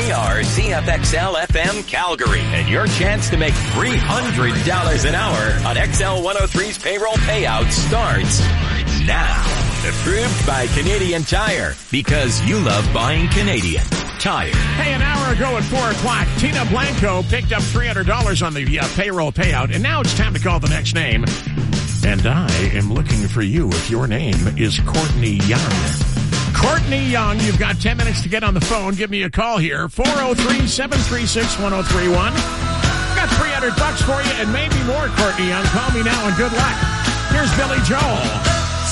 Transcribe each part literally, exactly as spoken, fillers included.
We are C F X L F M Calgary, and your chance to make three hundred dollars an hour on X L one oh three's payroll payout starts now. Approved by Canadian Tire, because you love buying Canadian Tire. Hey, an hour ago at four o'clock, Tina Blanco picked up three hundred dollars on the uh, payroll payout, and now it's time to call the next name. And I am looking for you if your name is Courtney Young. Courtney Young, you've got ten minutes to get on the phone. Give me a call here, four oh three, seven three six, one oh three one. Got three hundred bucks for you and maybe more, Courtney Young. Call me now and good luck. Here's Billy Joel.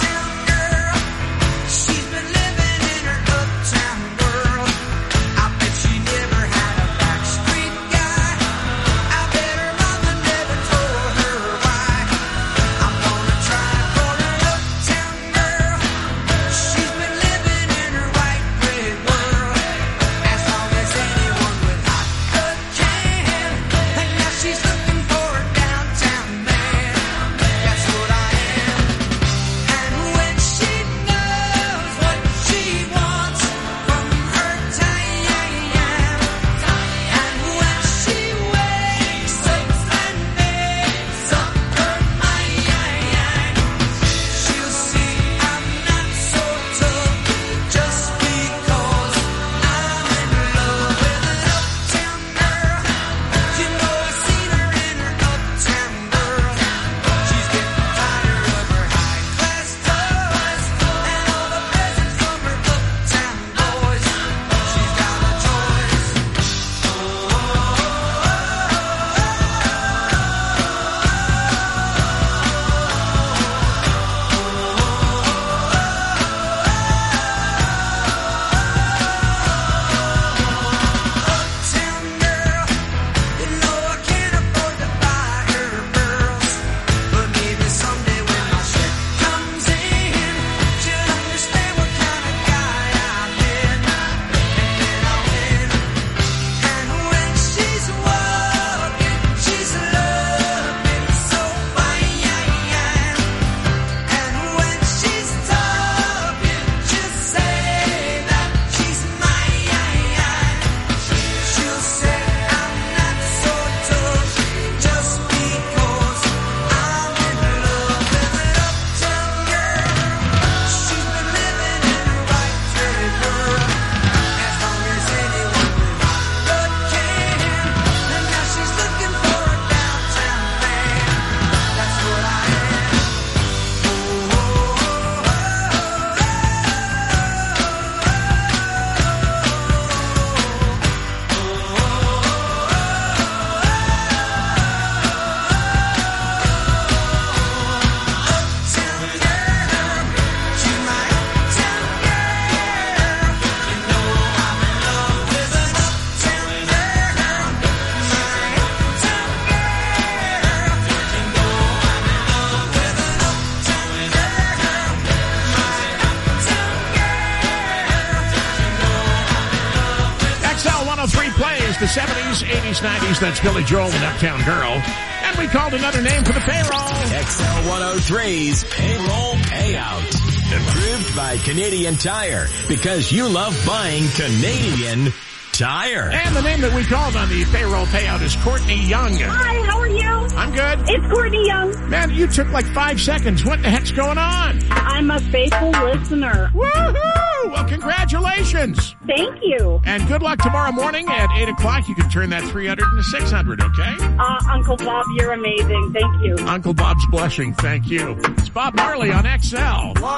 The seventies, eighties, nineties, that's Billy Joel and Uptown Girl. And we called another name for the payroll. X L one oh three's payroll payout. Approved by Canadian Tire, because you love buying Canadian Tire. And the name that we called on the payroll payout is Courtney Young. Hi, how are you? I'm good. It's Courtney Young. Man, you took like five seconds. What the heck's going on? I'm a faithful listener. Woohoo! Well, congratulations. Thank you. And good luck tomorrow morning at eight o'clock. You can turn that three hundred into six hundred, okay? Uh, Uncle Bob, you're amazing. Thank you. Uncle Bob's blushing. Thank you. It's Bob Marley on X L. One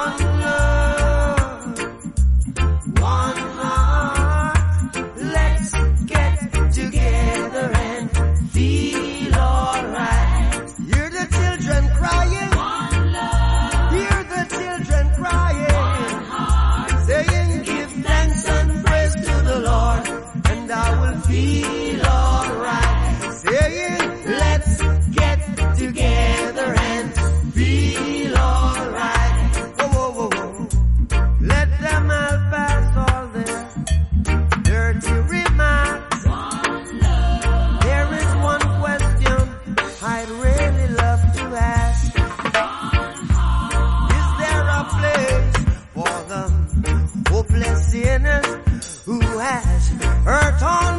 love, one heart. Let's get together and feel alright. Hear the children crying. One love. Hear the children crying. One heart. Saying, give thanks and praise to the Lord, and I will feel alright. Saying, let's get together and feel alright. Whoa, whoa, whoa, whoa. Let them all pass all their dirty remarks. One love. There is one question I'd really love to ask. One heart. Is there a place for the hopeless sinners who has hurt on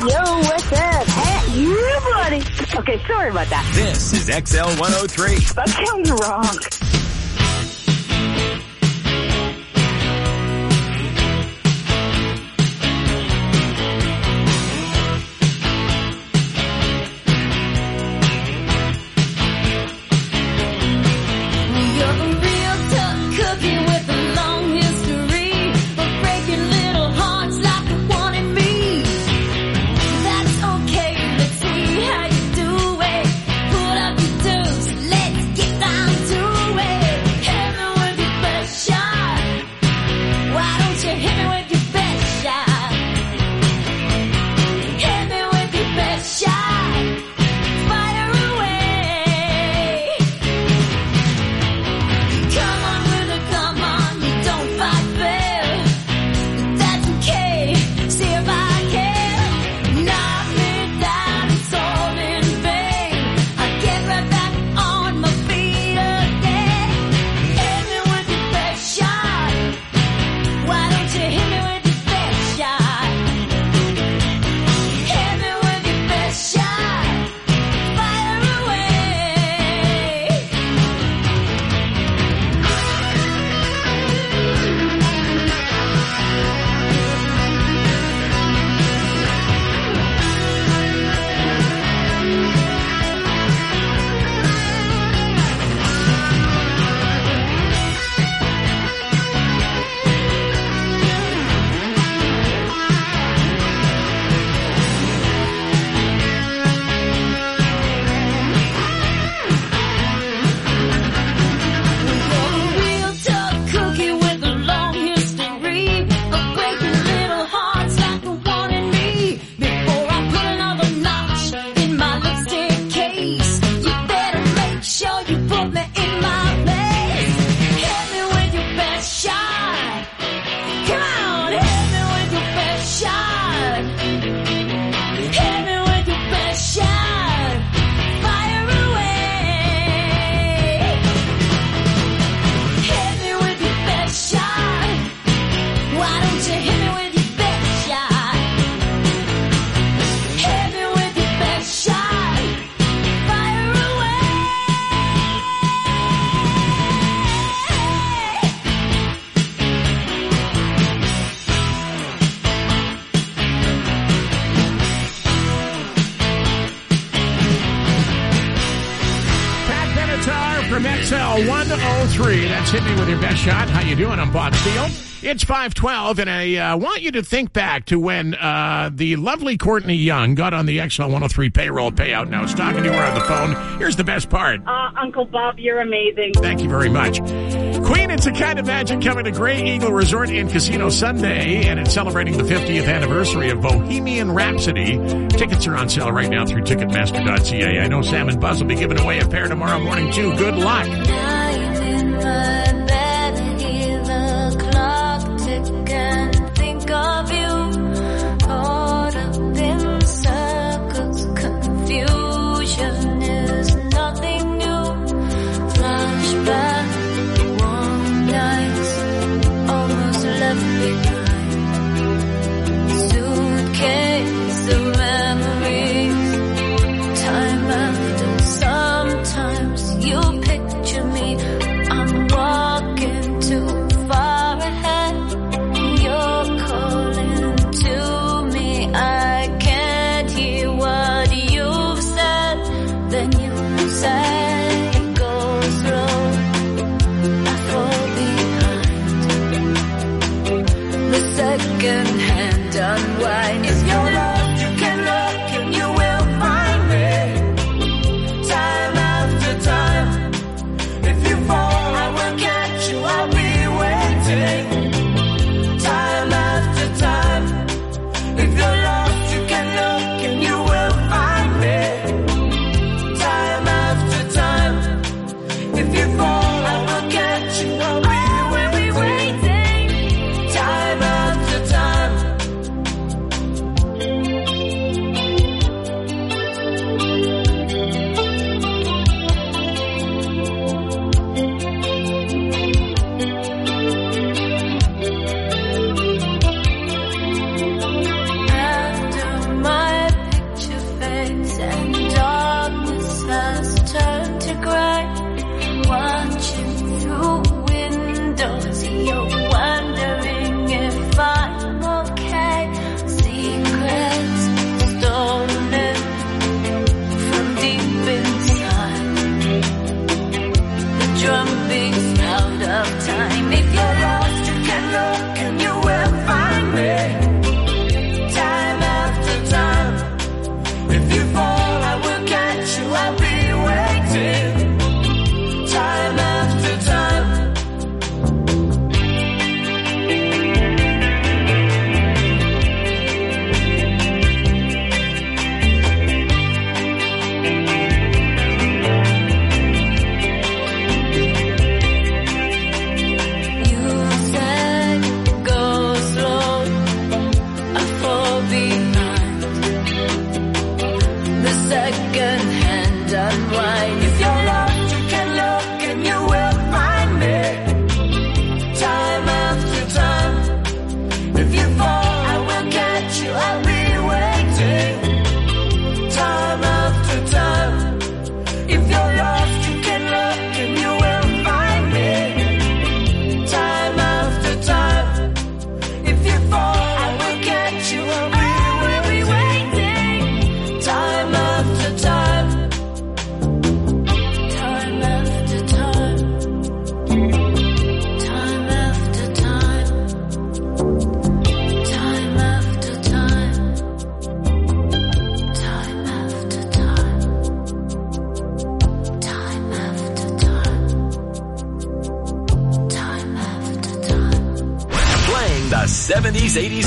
Yo, what's up? Hey, you, buddy. Okay, sorry about that. This is X L one oh three. That sounds wrong. X L one oh three. That's Hit Me With Your Best Shot. How you doing? I'm Bob Steele. It's five twelve, and I uh, want you to think back to when uh, the lovely Courtney Young got on the X L one oh three payroll payout. Now, I was talking to her on the phone. Here's the best part. Uh, Uncle Bob, you're amazing. Thank you very much. Queen, It's a Kind of Magic coming to Grey Eagle Resort and Casino Sunday, and it's celebrating the fiftieth anniversary of Bohemian Rhapsody. Tickets are on sale right now through Ticketmaster dot C A. I know Sam and Buzz will be giving away a pair tomorrow morning, too. Good luck. Sometimes you picture me, I'm walking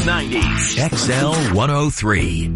nineties. X L one oh three.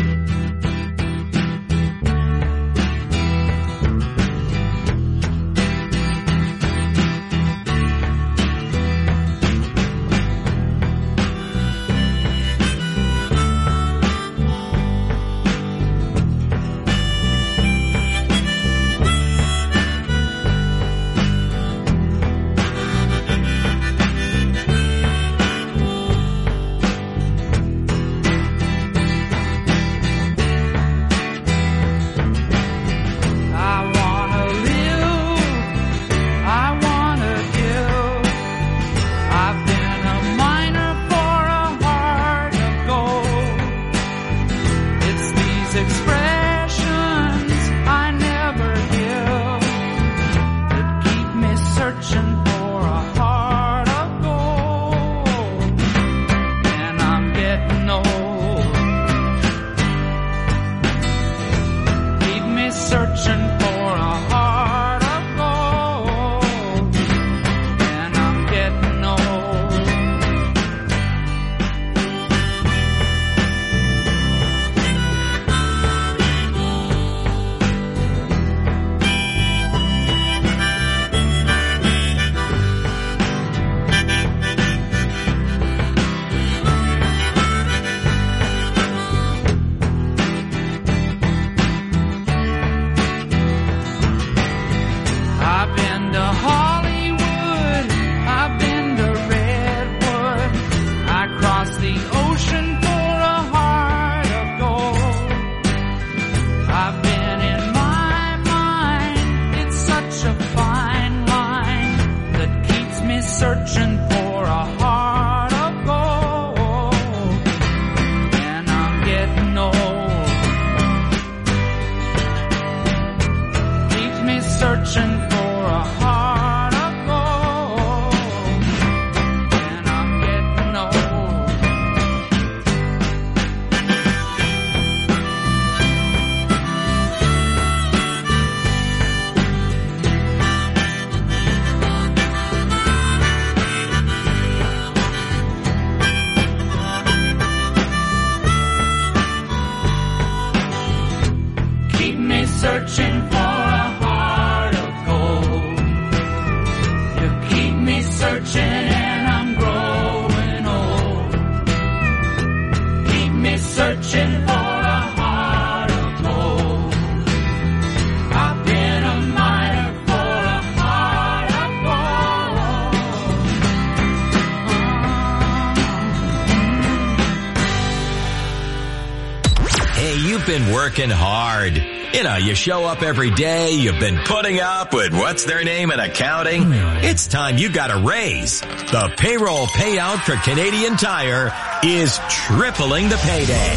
Been working hard. You know, you show up every day, you've been putting up with what's their name in accounting. It's time you got a raise. The payroll payout for Canadian Tire is tripling the payday.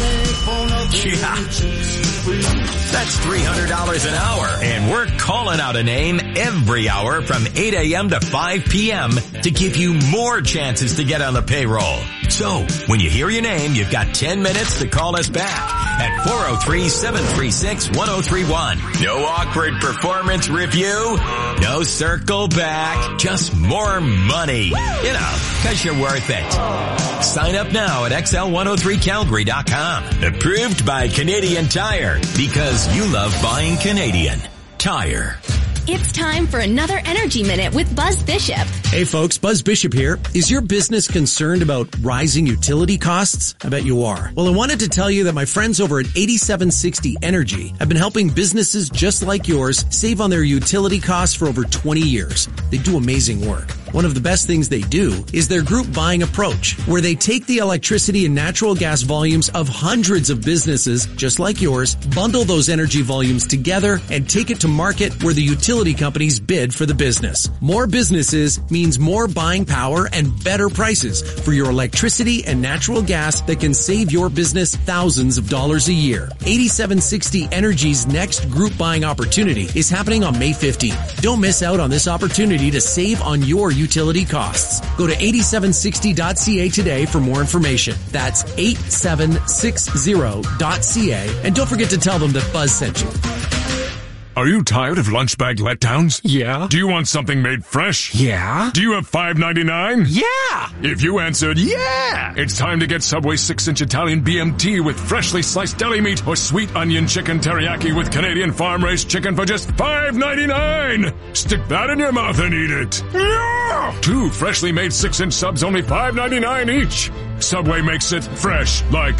Yeah. That's three hundred dollars an hour, and we're calling out a name every hour from eight a.m. to five p.m. to give you more chances to get on the payroll. So, when you hear your name, you've got ten minutes to call us back at four oh three, seven three six, one oh three one. No awkward performance review, no circle back, just more money. You know, cause you're worth it. Sign up now at X L one oh three Calgary dot com. Approved by Canadian Tire, because you love buying Canadian Tire. It's time for another Energy Minute with Buzz Bishop. Hey folks, Buzz Bishop here. Is your business concerned about rising utility costs? I bet you are. Well, I wanted to tell you that my friends over at eighty-seven sixty Energy have been helping businesses just like yours save on their utility costs for over twenty years. They do amazing work. One of the best things they do is their group buying approach, where they take the electricity and natural gas volumes of hundreds of businesses just like yours, bundle those energy volumes together, and take it to market where the utility companies bid for the business. More businesses means more buying power and better prices for your electricity and natural gas that can save your business thousands of dollars a year. eighty-seven sixty Energy's next group buying opportunity is happening on May fifteenth. Don't miss out on this opportunity to save on your utility costs. Go to eighty-seven sixty dot c a today for more information. That's eighty-seven sixty dot c a, and don't forget to tell them that Buzz sent you. Are you tired of lunch bag letdowns? Yeah. Do you want something made fresh? Yeah. Do you have five ninety-nine? Yeah. If you answered yeah, it's time to get Subway six inch Italian B M T with freshly sliced deli meat or sweet onion chicken teriyaki with Canadian farm-raised chicken for just five ninety-nine. Stick that in your mouth and eat it. Yeah. Two freshly made six inch subs, only five ninety-nine each. Subway makes it fresh like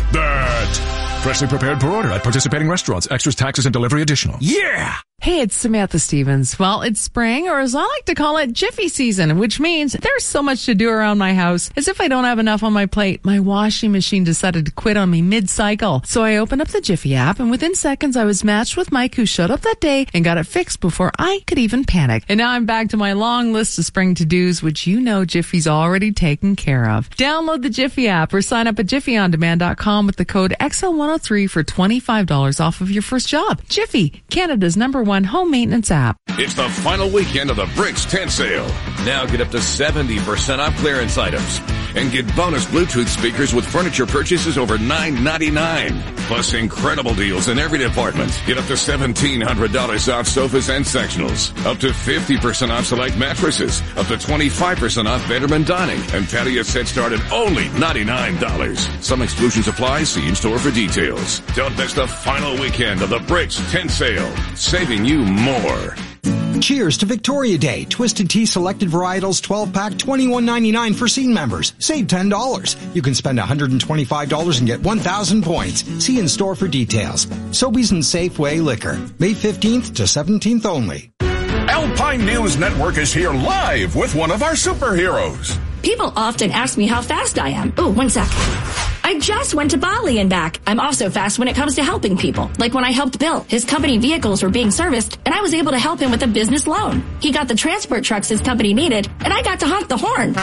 that. Freshly prepared per order at participating restaurants. Extras, taxes, and delivery additional. Yeah. Hey, it's Samantha Stevens. Well, it's spring, or as I like to call it, Jiffy season, which means there's so much to do around my house. As if I don't have enough on my plate, my washing machine decided to quit on me mid-cycle. So I opened up the Jiffy app, and within seconds, I was matched with Mike, who showed up that day and got it fixed before I could even panic. And now I'm back to my long list of spring to-dos, which you know Jiffy's already taken care of. Download the Jiffy app or sign up at jiffy on demand dot com with the code X L one oh three for twenty-five dollars off of your first job. Jiffy, Canada's number one home maintenance app. It's the final weekend of the Bricks tent sale. Now get up to seventy percent off clearance items and get bonus Bluetooth speakers with furniture purchases over nine ninety-nine. Plus incredible deals in every department. Get up to seventeen hundred dollars off sofas and sectionals. Up to fifty percent off select mattresses. Up to twenty-five percent off bedroom and dining. And patio sets start at only ninety-nine dollars. Some exclusions apply. See in store for details. Don't miss the final weekend of the Bricks tent sale. Saving you more. Cheers to Victoria Day. Twisted Tea Selected Varietals twelve pack, twenty-one ninety-nine for scene members. Save ten dollars. You can spend one hundred twenty-five dollars and get one thousand points. See in store for details. Sobeys and Safeway Liquor. May fifteenth to seventeenth only. Alpine News Network is here live with one of our superheroes. People often ask me how fast I am. Oh, one sec. I just went to Bali and back. I'm also fast when it comes to helping people. Like when I helped Bill. His company vehicles were being serviced, and I was able to help him with a business loan. He got the transport trucks his company needed, and I got to honk the horn.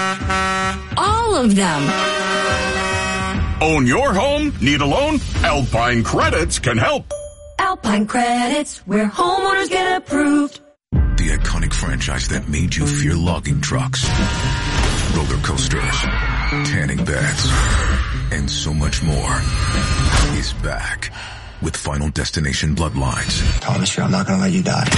All of them. Own your home? Need a loan? Alpine Credits can help. Alpine Credits, where homeowners get approved. The iconic franchise that made you fear logging trucks, roller coasters, tanning beds, and so much more is back with Final Destination Bloodlines. Promise you I'm not gonna let you die.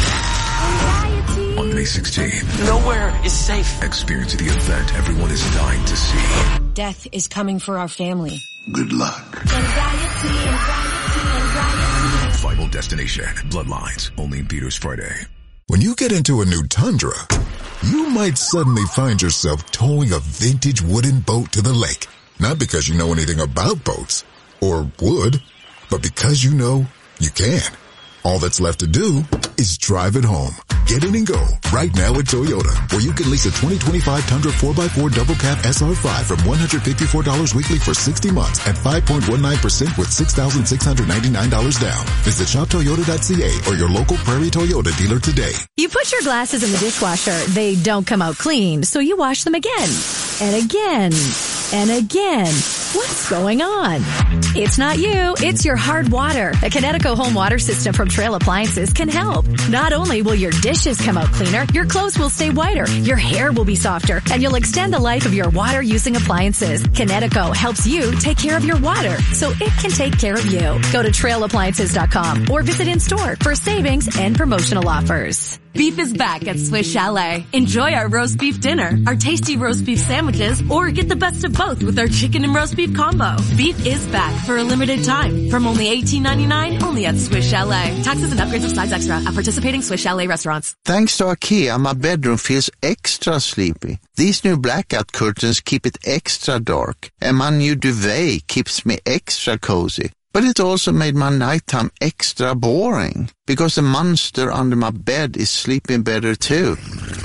On May sixteenth. Nowhere is safe. Experience the event everyone is dying to see. Death is coming for our family. Good luck. Anxiety, anxiety, anxiety. Final Destination Bloodlines, only in theaters Friday. When you get into a new Tundra, you might suddenly find yourself towing a vintage wooden boat to the lake. Not because you know anything about boats, or would, but because you know you can. All that's left to do is drive it home. Get in and go right now at Toyota, where you can lease a twenty twenty-five Tundra four by four Double Cab S R five from one hundred fifty-four dollars weekly for sixty months at five point one nine percent with six thousand six hundred ninety-nine dollars down. Visit shop toyota dot c a or your local Prairie Toyota dealer today. You put your glasses in the dishwasher. They don't come out clean, so you wash them again and again and again. What's going on? It's not you. It's your hard water. A Kinetico home water system from Trail Appliances can help. Not only will your dishes come out cleaner, your clothes will stay whiter, your hair will be softer, and you'll extend the life of your water-using appliances. Kinetico helps you take care of your water so it can take care of you. Go to trail appliances dot com or visit in-store for savings and promotional offers. Beef is back at Swiss Chalet. Enjoy our roast beef dinner, our tasty roast beef sandwiches, or get the best of both with our chicken and roast beef combo. Beef is back for a limited time from only eighteen ninety-nine, only at Swiss Chalet. Taxes and upgrades of size extra at participating Swiss Chalet restaurants. Thanks to IKEA, my bedroom feels extra sleepy. These new blackout curtains keep it extra dark, and my new duvet keeps me extra cozy. But it also made my nighttime extra boring, because the monster under my bed is sleeping better too.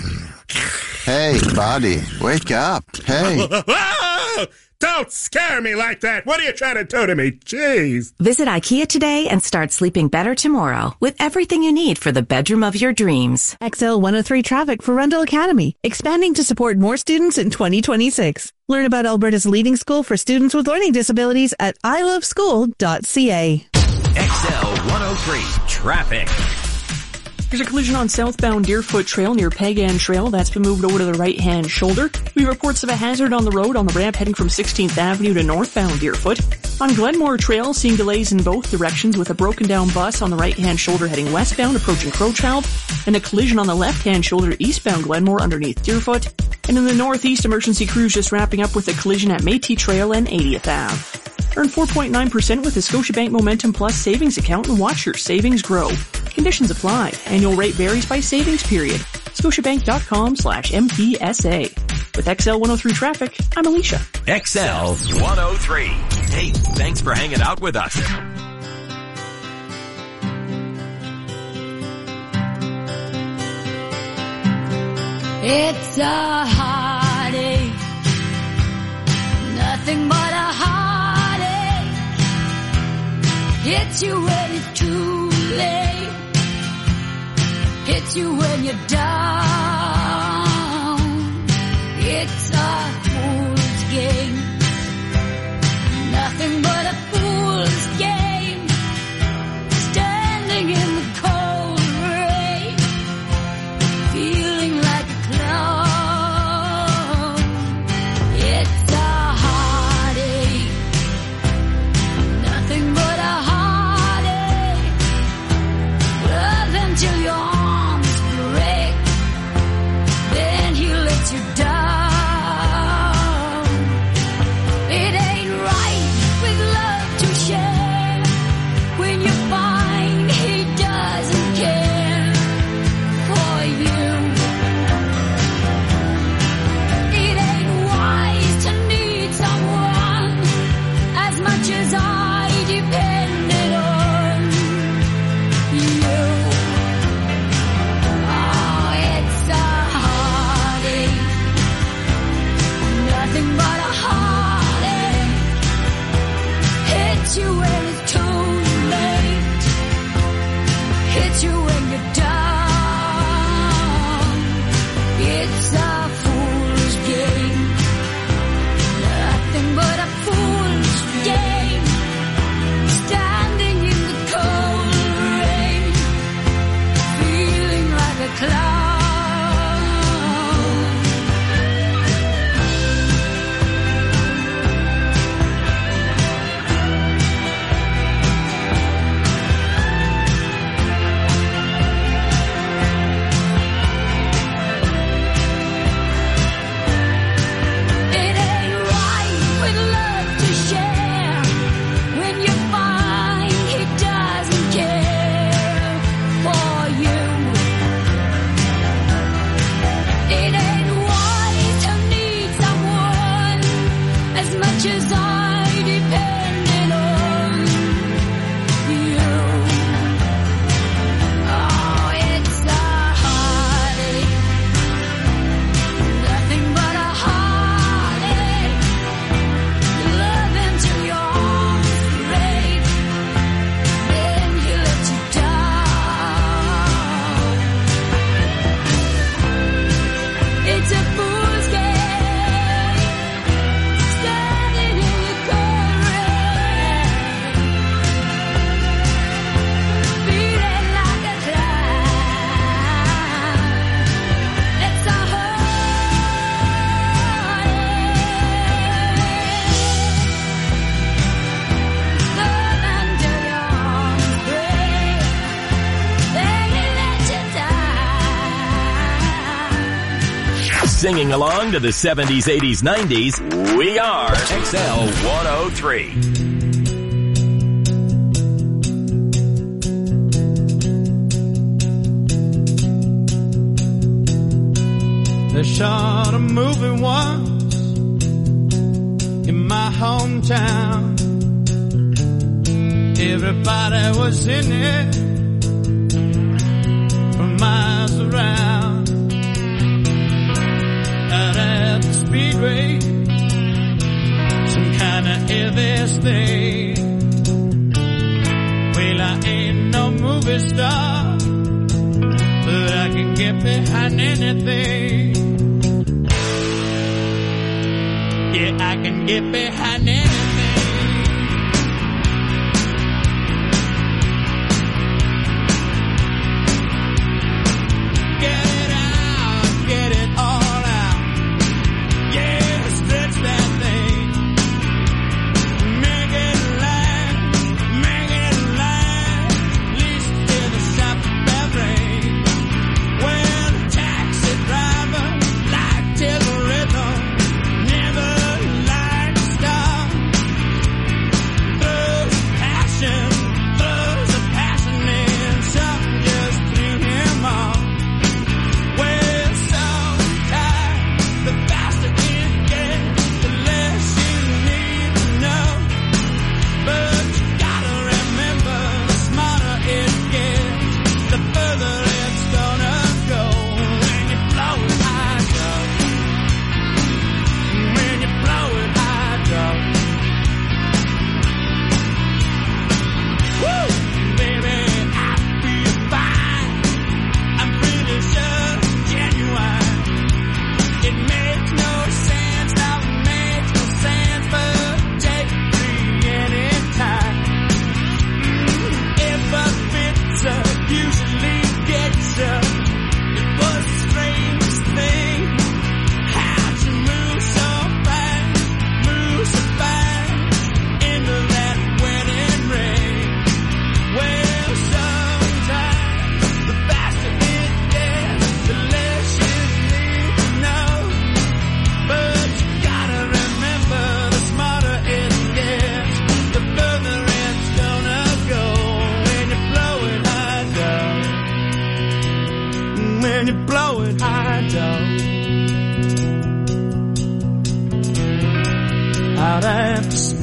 Hey, buddy, wake up. Hey. Don't scare me like that. What are you trying to do to me? Jeez. Visit IKEA today and start sleeping better tomorrow with everything you need for the bedroom of your dreams. X L one oh three traffic for Rundle Academy, expanding to support more students in twenty twenty-six. Learn about Alberta's leading school for students with learning disabilities at i love school dot c a. X L one oh three traffic. There's a collision on southbound Deerfoot Trail near Pagan Trail. That's been moved over to the right-hand shoulder. We have reports of a hazard on the road on the ramp heading from sixteenth Avenue to northbound Deerfoot. On Glenmore Trail, seeing delays in both directions with a broken-down bus on the right-hand shoulder heading westbound approaching Crowchild, and a collision on the left-hand shoulder eastbound Glenmore underneath Deerfoot. And in the northeast, emergency crews just wrapping up with a collision at Métis Trail and eightieth Avenue. Earn four point nine percent with the Scotiabank Momentum Plus savings account and watch your savings grow. Conditions apply. Annual rate varies by savings period. Scotiabank.com slash MPSA. With X L one oh three traffic, I'm Alicia. X L one oh three. Hey, thanks for hanging out with us. It's a heartache, nothing but a heartache. Hits you when it's too late, hits you when you're down. It's a fool's game, nothing but a fool's game. Standing in the cold rain, feeling like a clown. It's a heartache, nothing but a heartache. Love until your arms break, then he lets you down. It ain't right with love to share when you find he doesn't care for you. It ain't wise to need someone as much as I depended on you. Oh, it's a heartache, nothing but a heartache. Hits you when it's too late, hits you when you're down. It's a fool's game, nothing but a fool's game. Standing in the cold rain, feeling like a clown. It ain't right with love to share when you find he doesn't care for you. It ain't wise to need someone as much as I depended on you. Oh, it's a heartache, nothing but a heartache. Love until your arms break, then he lets you down. It's a fool's game, standing in the cold rain, feeling like a clown. It's a heartache. Love until your arms break, then he lets you down. Singing along to the seventies, eighties, nineties, we are X L one oh three. They shot a movie once in my hometown. Everybody was in it for miles around. Out at the speedway, some kind of Elvis thing. Well, I ain't no movie star, but I can get behind anything. Yeah, I can get behind anything.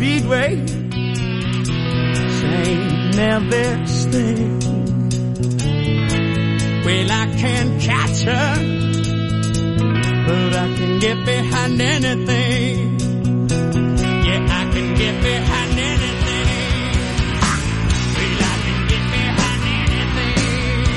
Speedway, Saint Memphis thing. Well, I can't catch her, but I can get behind anything. Yeah, I can get behind anything. Well, I can get behind anything.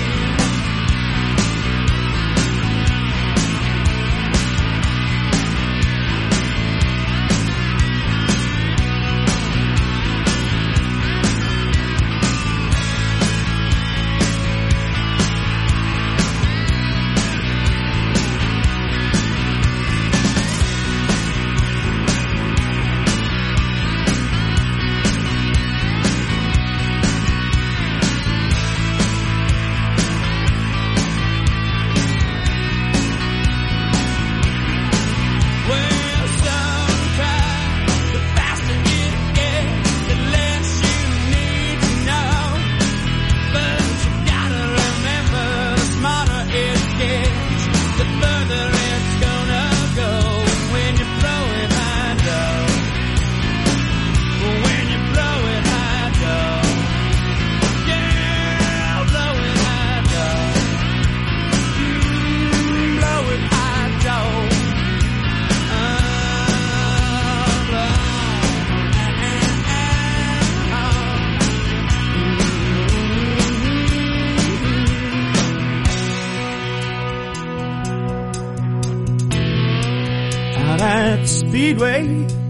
Speedway,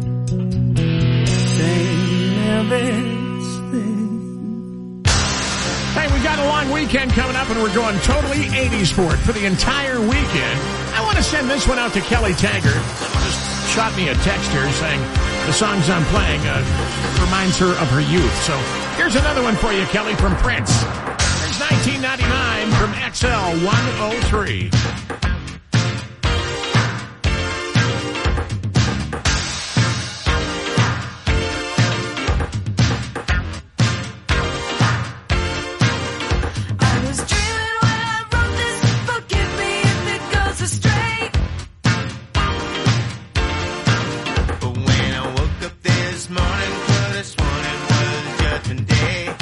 Saint Memphis thing. Hey, we got a long weekend coming up, and we're going totally eighties for it for the entire weekend. I want to send this one out to Kelly Taggart. Just shot me a text here saying the songs I'm playing uh, reminds her of her youth. So here's another one for you, Kelly, from Prince. There's nineteen ninety-nine from X L one oh three.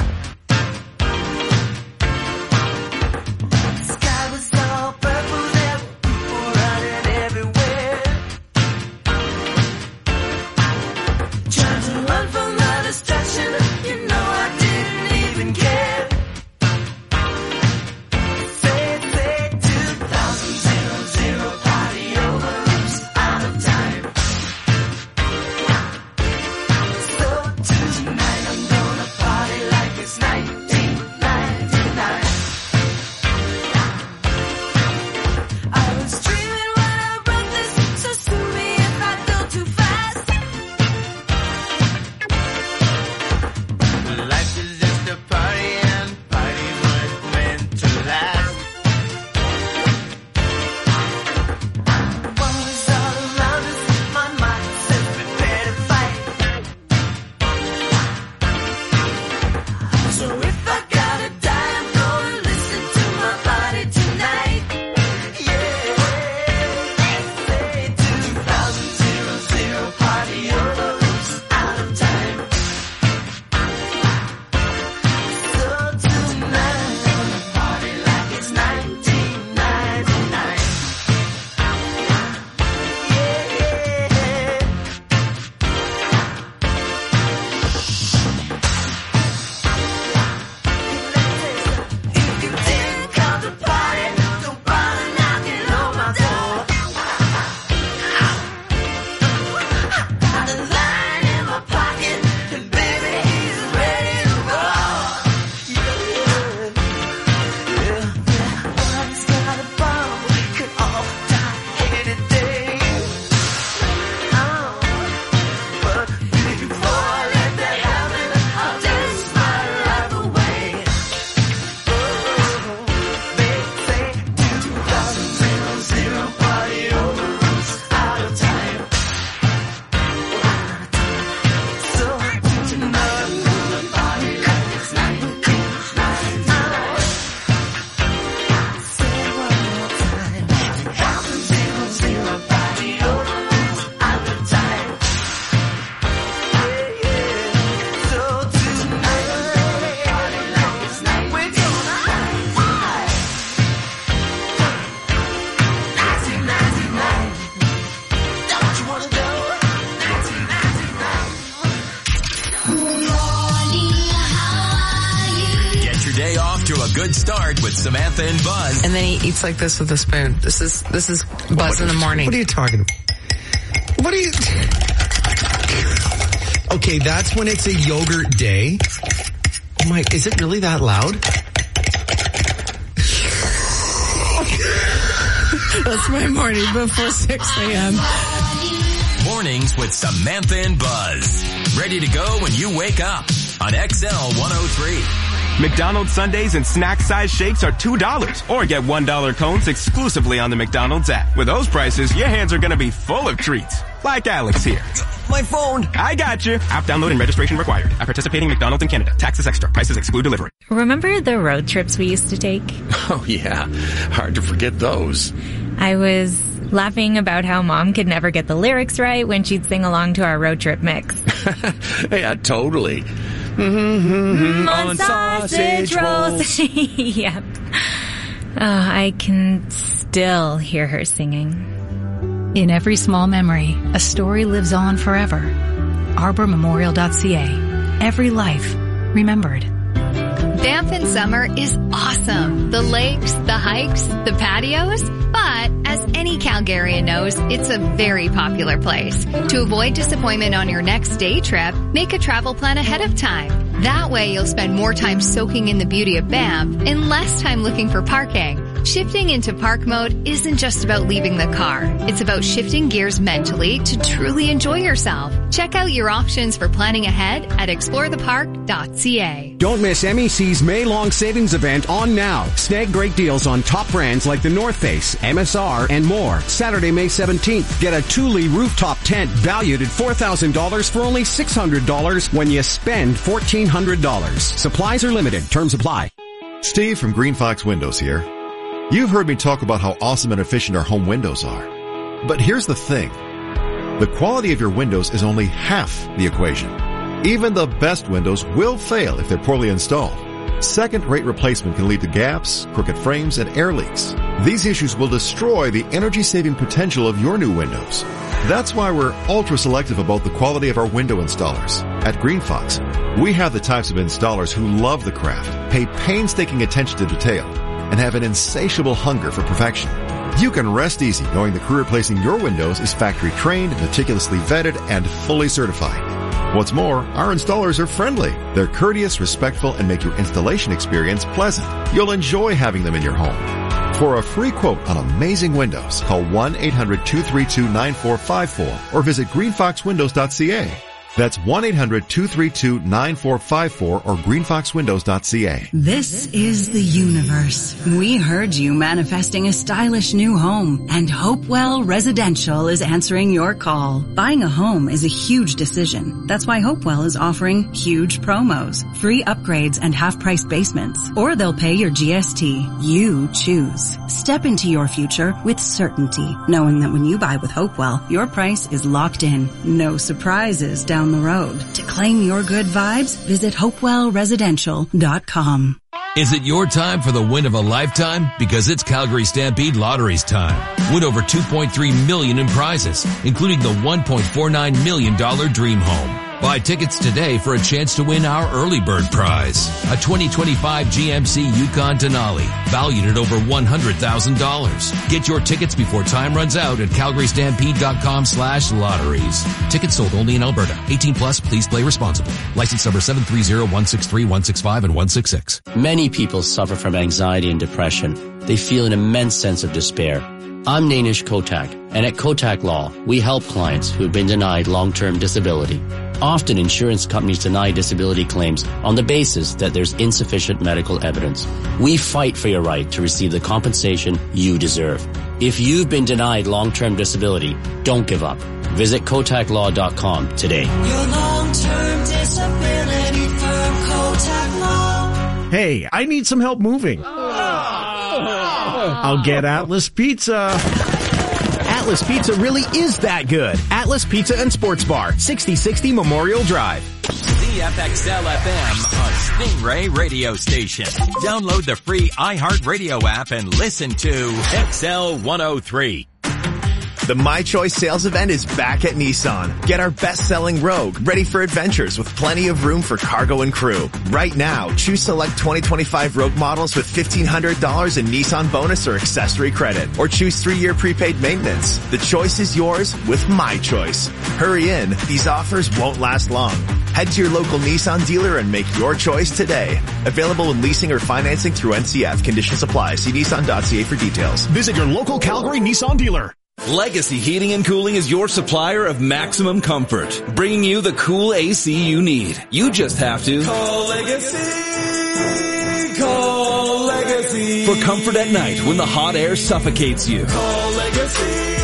Sky was all purple, there to a good start with Samantha and Buzz. And then he eats like this with a spoon. This is this is Buzz in the morning. What are you talking about? What are you... Okay, that's when it's a yogurt day. Oh my, is it really that loud? That's my morning before six a.m. Mornings with Samantha and Buzz. Ready to go when you wake up on X L one oh three. McDonald's Sundaes and snack-size shakes are two dollars. Or get one dollar cones exclusively on the McDonald's app. With those prices, your hands are going to be full of treats. Like Alex here. My phone. I got you. App download and registration required. At participating McDonald's in Canada. Taxes extra. Prices exclude delivery. Remember the road trips we used to take? Oh, yeah. Hard to forget those. I was laughing about how Mom could never get the lyrics right when she'd sing along to our road trip mix. Yeah, totally. Mm-hmm, on sausage rolls. Yep. Oh, I can still hear her singing. In every small memory, a story lives on forever. arbor memorial dot c a. Every life remembered. Banff in summer is awesome. The lakes, the hikes, the patios. But as any Calgarian knows, it's a very popular place. To avoid disappointment on your next day trip, make a travel plan ahead of time. That way you'll spend more time soaking in the beauty of Banff and less time looking for parking. Shifting into park mode isn't just about leaving the car. It's about shifting gears mentally to truly enjoy yourself. Check out your options for planning ahead at explore the park dot c a. Don't miss M E C's May-long savings event on now. Snag great deals on top brands like the North Face, M S R, and more. Saturday, May seventeenth, get a Thule rooftop tent valued at four thousand dollars for only six hundred dollars when you spend fourteen hundred dollars. Supplies are limited. Terms apply. Steve from Green Fox Windows here. You've heard me talk about how awesome and efficient our home windows are. But here's the thing. The quality of your windows is only half the equation. Even the best windows will fail if they're poorly installed. Second-rate replacement can lead to gaps, crooked frames, and air leaks. These issues will destroy the energy-saving potential of your new windows. That's why we're ultra-selective about the quality of our window installers. At Green Fox, we have the types of installers who love the craft, pay painstaking attention to detail, and have an insatiable hunger for perfection. You can rest easy knowing the crew replacing your windows is factory trained, meticulously vetted, and fully certified. What's more, our installers are friendly. They're courteous, respectful, and make your installation experience pleasant. You'll enjoy having them in your home. For a free quote on amazing windows, call one eight hundred two three two nine four five four or visit green fox windows dot c a. That's one eight hundred two three two nine four five four or green fox windows dot c a. This is the universe. We heard you manifesting a stylish new home, and Hopewell Residential is answering your call. Buying a home is a huge decision. That's why Hopewell is offering huge promos, free upgrades, and half-price basements. Or they'll pay your G S T. You choose. Step into your future with certainty, knowing that when you buy with Hopewell, your price is locked in. No surprises down the road. To claim your good vibes, visit hopewell residential dot com. Is it your time for the win of a lifetime? Because it's Calgary Stampede Lottery's time. Win over two point three million dollars in prizes, including the one point four nine million dollars Dream Home. Buy tickets today for a chance to win our early bird prize, a twenty twenty-five G M C Yukon Denali, valued at over one hundred thousand dollars. Get your tickets before time runs out at calgary stampede dot com slash lotteries. Tickets sold only in Alberta. eighteen plus, please play responsibly. License number seven three zero one six three one six five and one six six. Many people suffer from anxiety and depression. They feel an immense sense of despair. I'm Nainish Kotak, and at Kotak Law, we help clients who have been denied long-term disability. Often insurance companies deny disability claims on the basis that there's insufficient medical evidence. We fight for your right to receive the compensation you deserve. If you've been denied long-term disability, don't give up. Visit kotak law dot com today. Your long-term disability firm, Kotak Law. Hey, I need some help moving. I'll get Atlas Pizza. Atlas Pizza really is that good. Atlas Pizza and Sports Bar, sixty sixty Memorial Drive. C F X L F M, a Stingray radio station. Download the free iHeartRadio app and listen to X L one oh three. The My Choice sales event is back at Nissan. Get our best-selling Rogue, ready for adventures with plenty of room for cargo and crew. Right now, choose select twenty twenty-five Rogue models with fifteen hundred dollars in Nissan bonus or accessory credit. Or choose three-year prepaid maintenance. The choice is yours with My Choice. Hurry in. These offers won't last long. Head to your local Nissan dealer and make your choice today. Available in leasing or financing through N C F. Conditions apply. See Nissan dot C A for details. Visit your local Calgary Nissan dealer. Legacy Heating and Cooling is your supplier of maximum comfort, bringing you the cool A C you need. You just have to call Legacy. Call Legacy. For comfort at night when the hot air suffocates you. Call Legacy.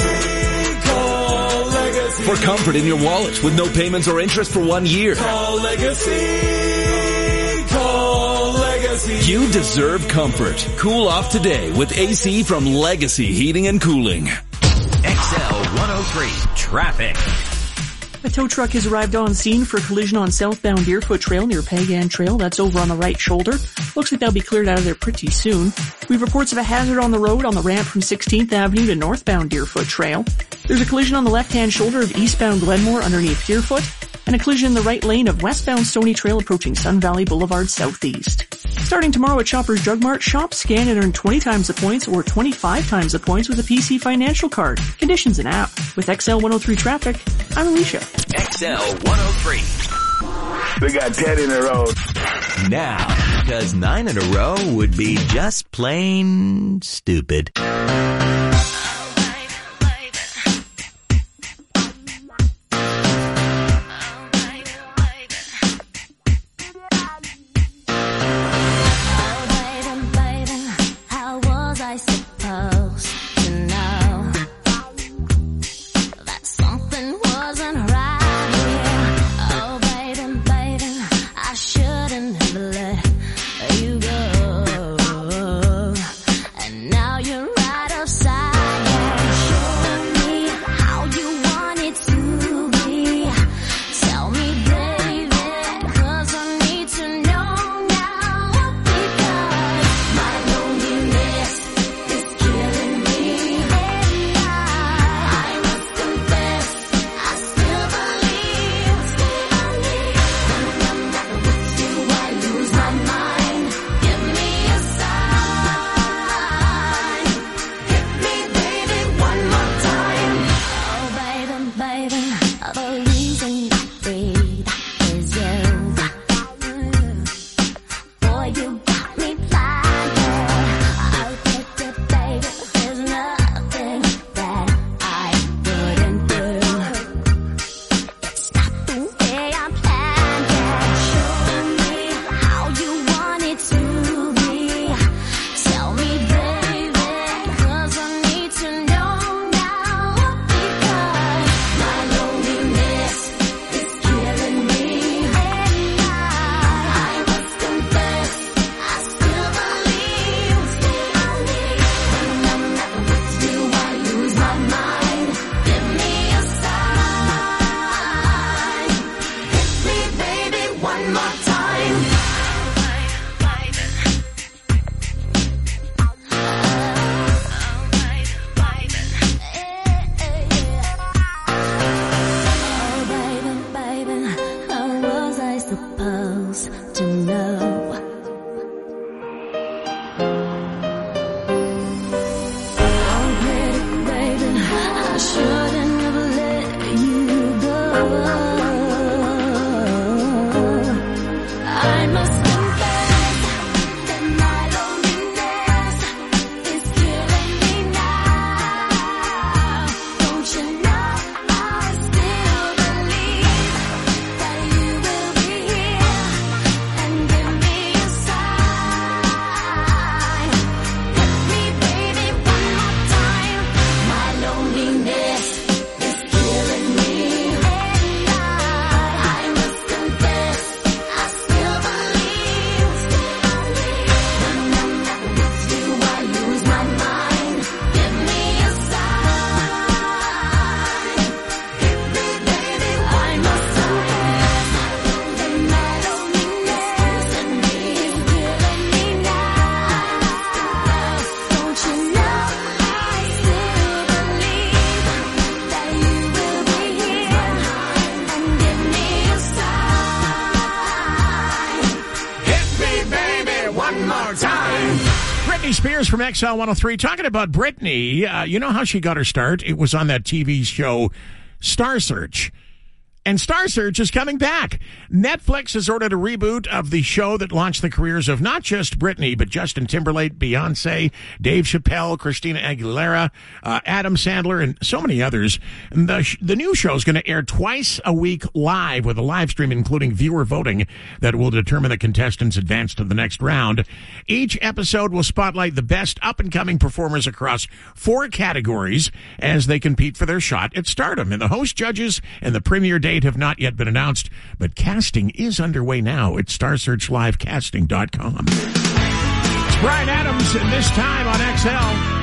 Call Legacy. For comfort in your wallet with no payments or interest for one year. Call Legacy. Call Legacy. You deserve comfort. Cool off today with A C from Legacy Heating and Cooling. X L one oh three Traffic. A tow truck has arrived on scene for a collision on southbound Deerfoot Trail near Pagan Trail. That's over on the right shoulder. Looks like they'll be cleared out of there pretty soon. We have reports of a hazard on the road on the ramp from sixteenth Avenue to northbound Deerfoot Trail. There's a collision on the left-hand shoulder of eastbound Glenmore underneath Deerfoot, and a collision in the right lane of westbound Stony Trail approaching Sun Valley Boulevard southeast. Starting tomorrow at Shoppers Drug Mart, shop, scan, and earn twenty times the points or twenty-five times the points with a P C Financial Card. Conditions and app. With X L one oh three Traffic, I'm Alicia. X L one oh three. We got ten in a row. Now, because nine in a row would be just plain stupid. Now you're right outside. more time. Britney Spears from X L one oh three. Talking about Britney, uh, you know how she got her start? It was on that T V show Star Search. And Star Search is coming back. Netflix has ordered a reboot of the show that launched the careers of not just Britney, but Justin Timberlake, Beyonce, Dave Chappelle, Christina Aguilera, uh, Adam Sandler, and so many others. And the, sh- the new show is going to air twice a week live with a live stream, including viewer voting that will determine the contestants' advance to the next round. Each episode will spotlight the best up-and-coming performers across four categories as they compete for their shot at stardom. And the host, judges, and the premiere date have not yet been announced, but casting is underway now at star search live casting dot com. It's Bryan Adams, and this time on X L.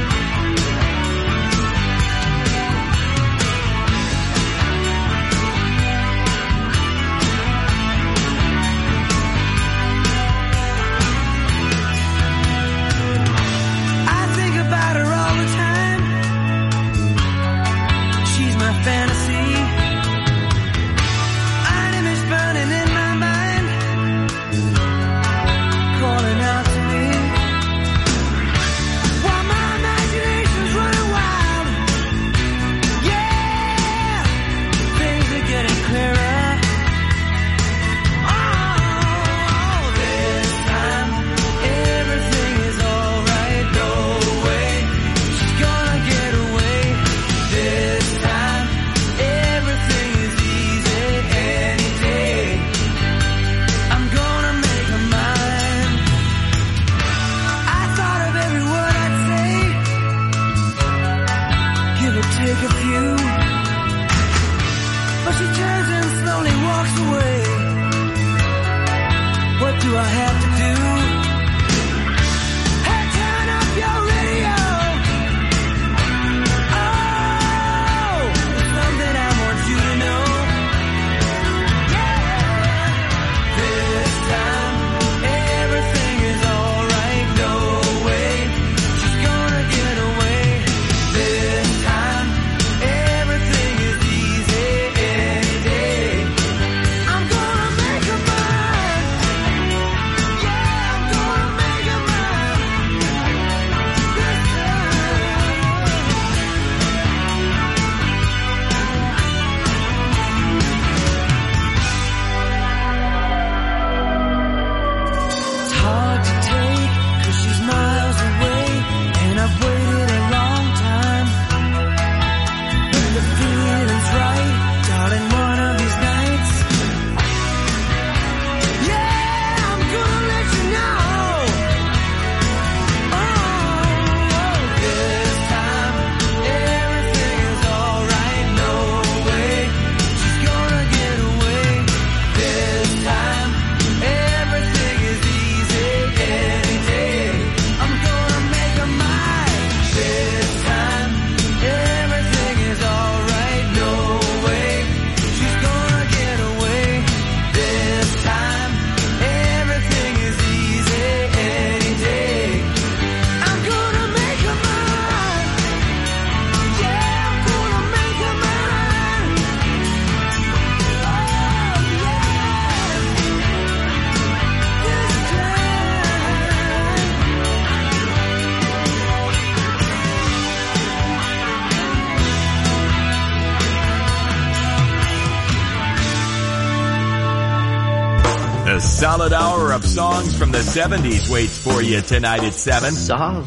A solid hour of songs from the seventies waits for you tonight at seven. Solid.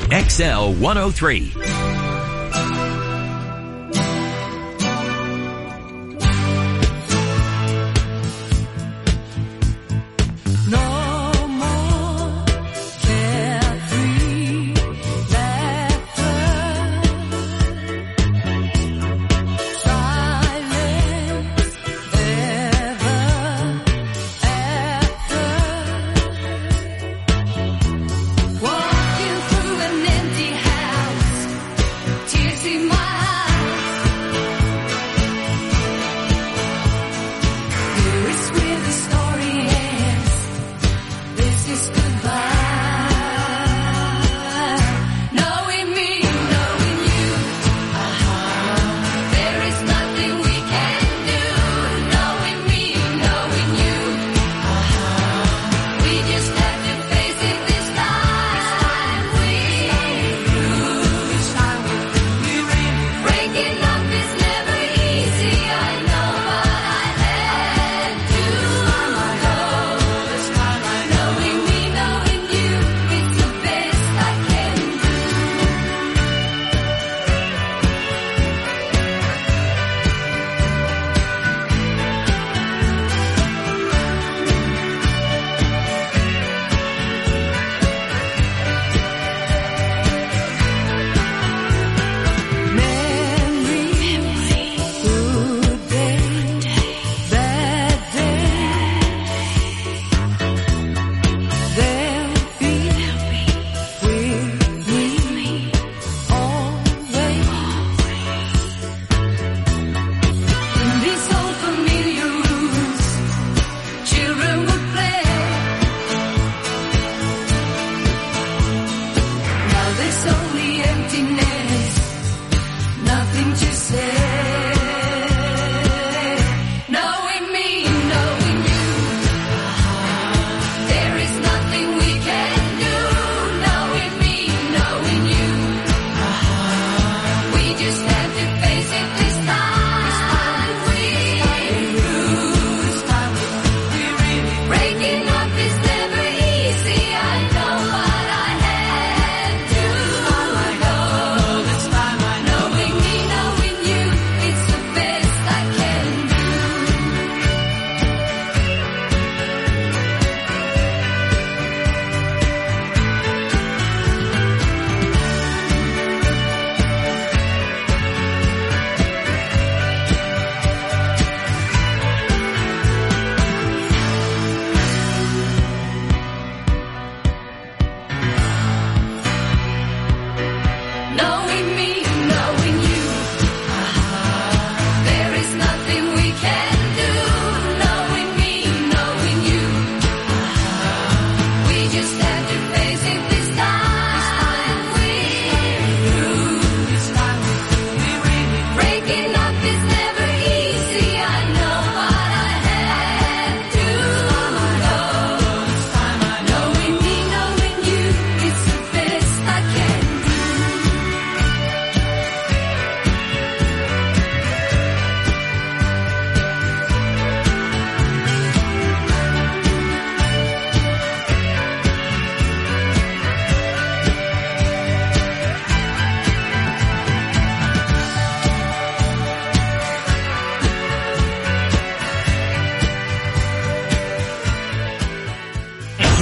X L one oh three. Walking through an empty house.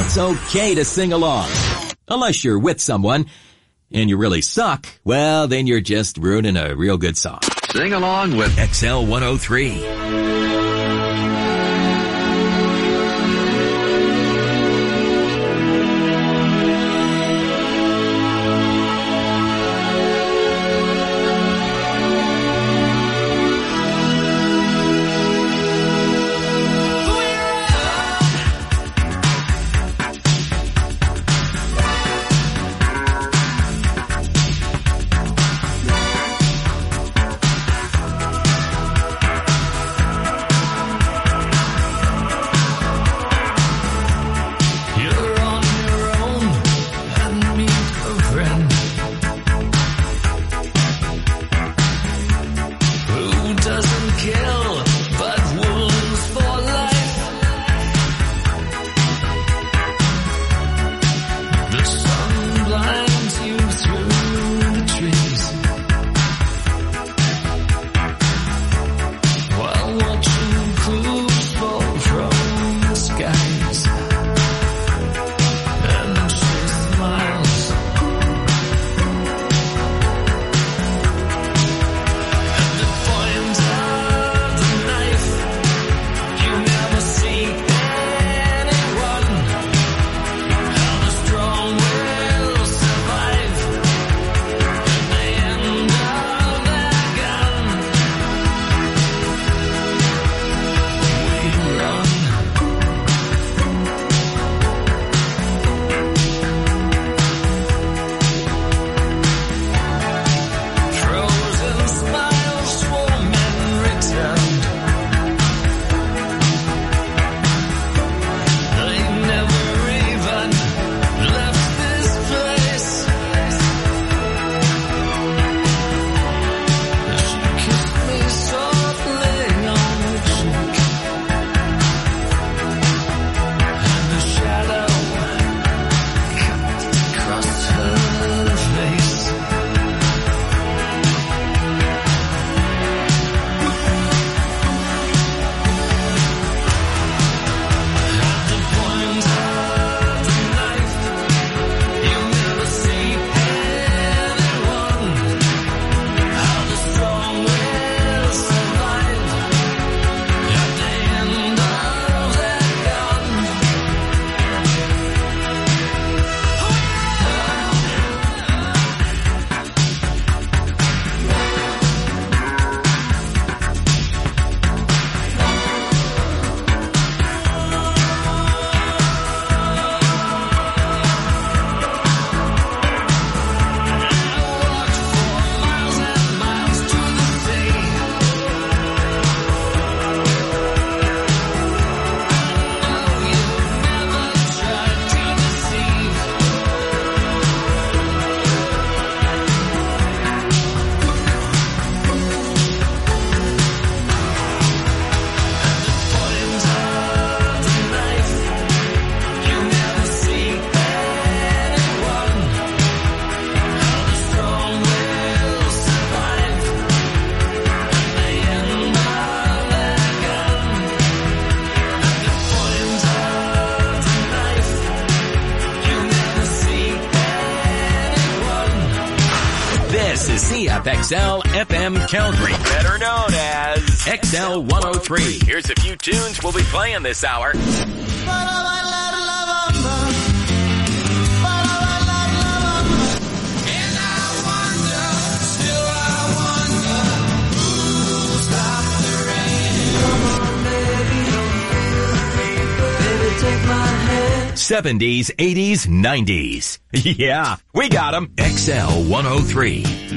it's okay to sing along. Unless you're with someone and you really suck, well, then you're just ruining a real good song. Sing along with X L one oh three. C F X L F M Calgary, better known as X L one oh three. Here's a few tunes we'll be playing this hour. seventies, eighties, nineties. Yeah, we got them. X L one oh three.